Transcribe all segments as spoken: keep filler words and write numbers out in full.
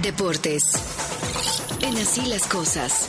Deportes. En Así las Cosas.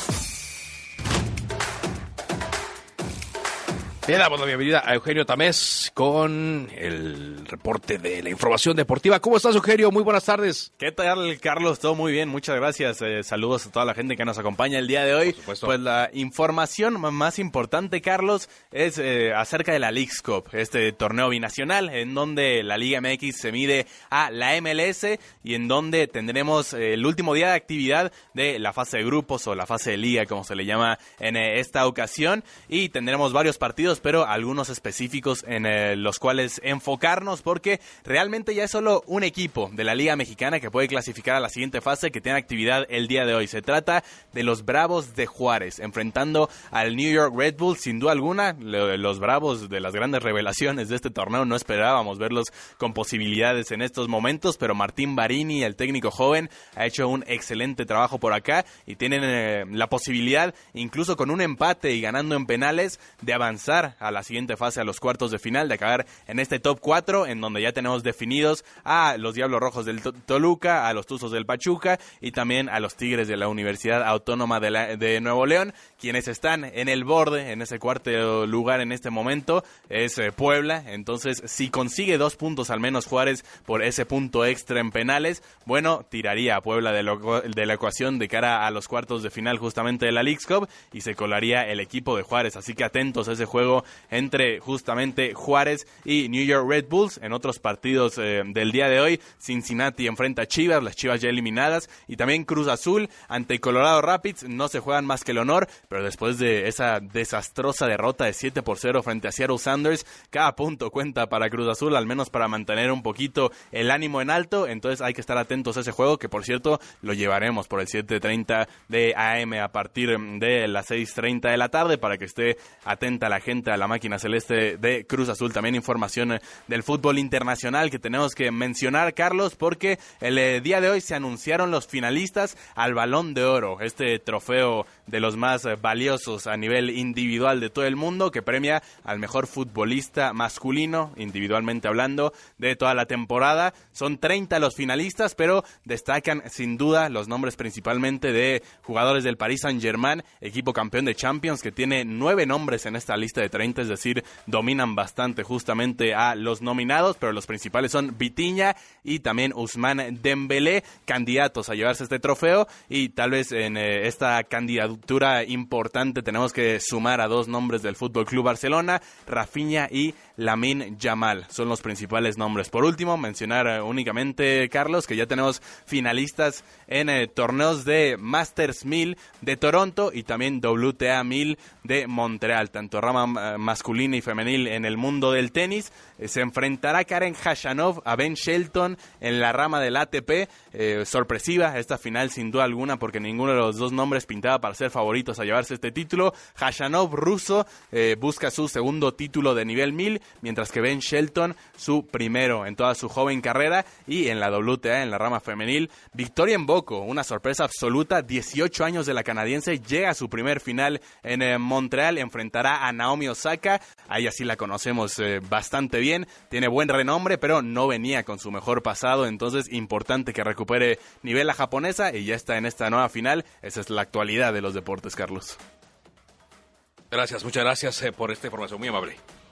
Le damos la bienvenida a Eugenio Tamés con el reporte de la información deportiva. ¿Cómo estás, Eugenio? Muy buenas tardes. ¿Qué tal, Carlos? Todo muy bien, muchas gracias. Eh, saludos a toda la gente que nos acompaña el día de hoy. Pues la información más importante, Carlos, es eh, acerca de la Leagues Cup, este torneo binacional en donde la Liga M X se mide a la M L S y en donde tendremos eh, el último día de actividad de la fase de grupos o la fase de liga, como se le llama en eh, esta ocasión, y tendremos varios partidos, pero algunos específicos en eh, los cuales enfocarnos, porque realmente ya es solo un equipo de la Liga Mexicana que puede clasificar a la siguiente fase, que tiene actividad el día de hoy. Se trata de los Bravos de Juárez, enfrentando al New York Red Bull. Sin duda alguna, los Bravos, de las grandes revelaciones de este torneo, no esperábamos verlos con posibilidades en estos momentos, pero Martín Barini, el técnico joven, ha hecho un excelente trabajo por acá y tienen eh, la posibilidad, incluso con un empate y ganando en penales, de avanzar a la siguiente fase, a los cuartos de final, de acabar en este top cuatro, en donde ya tenemos definidos a los Diablos Rojos del Toluca, a los Tuzos del Pachuca y también a los Tigres de la Universidad Autónoma de, la, de Nuevo León. Quienes están en el borde, en ese cuarto lugar en este momento, es eh, Puebla. Entonces, si consigue dos puntos al menos Juárez por ese punto extra en penales, bueno, tiraría a Puebla de, lo, de la ecuación de cara a los cuartos de final justamente de la Leagues Cup y se colaría el equipo de Juárez. Así que atentos a ese juego entre justamente Juárez y New York Red Bulls. En otros partidos eh, del día de hoy, Cincinnati enfrenta a Chivas, las Chivas ya eliminadas, y también Cruz Azul ante Colorado Rapids. No se juegan más que el honor, pero después de esa desastrosa derrota de siete por cero frente a Seattle Sounders, cada punto cuenta para Cruz Azul, al menos para mantener un poquito el ánimo en alto. Entonces hay que estar atentos a ese juego, que por cierto lo llevaremos por el siete treinta de A M a partir de las seis treinta de la tarde, para que esté atenta la gente a la máquina celeste de Cruz Azul. También información del fútbol internacional que tenemos que mencionar, Carlos, porque el eh, día de hoy se anunciaron los finalistas al Balón de Oro, este trofeo de los más eh, valiosos a nivel individual de todo el mundo, que premia al mejor futbolista masculino, individualmente hablando, de toda la temporada. Son treinta los finalistas, pero destacan sin duda los nombres principalmente de jugadores del Paris Saint-Germain, equipo campeón de Champions, que tiene nueve nombres en esta lista de treinta, es decir, dominan bastante justamente a los nominados, pero los principales son Vitinha y también Ousmane Dembélé, candidatos a llevarse este trofeo. Y tal vez en eh, esta candidatura importante tenemos que sumar a dos nombres del Fútbol Club Barcelona, Rafinha y Lamine Yamal, son los principales nombres. Por último, mencionar eh, únicamente, Carlos, que ya tenemos finalistas en eh, torneos de Masters mil de Toronto y también W T A mil de Montreal, tanto rama eh, masculina y femenil en el mundo del tenis. Eh, se enfrentará Karen Khachanov a Ben Shelton en la rama del A T P. Eh, sorpresiva esta final sin duda alguna, porque ninguno de los dos nombres pintaba para ser favoritos a llevarse este título. Khachanov, ruso, eh, busca su segundo título de nivel mil, mientras que Ben Shelton su primero en toda su joven carrera. Y en la W T A, en la rama femenil, Victoria Mboko, una sorpresa absoluta, dieciocho años de la canadiense, llega a su primer final en eh, Montreal, enfrentará a Naomi Osaka. A ella sí la conocemos eh, bastante bien, tiene buen renombre, pero no venía con su mejor pasado, entonces importante que recupere nivel la japonesa y ya está en esta nueva final. Esa es la actualidad de los deportes, Carlos. Gracias, muchas gracias eh, por esta información, muy amable.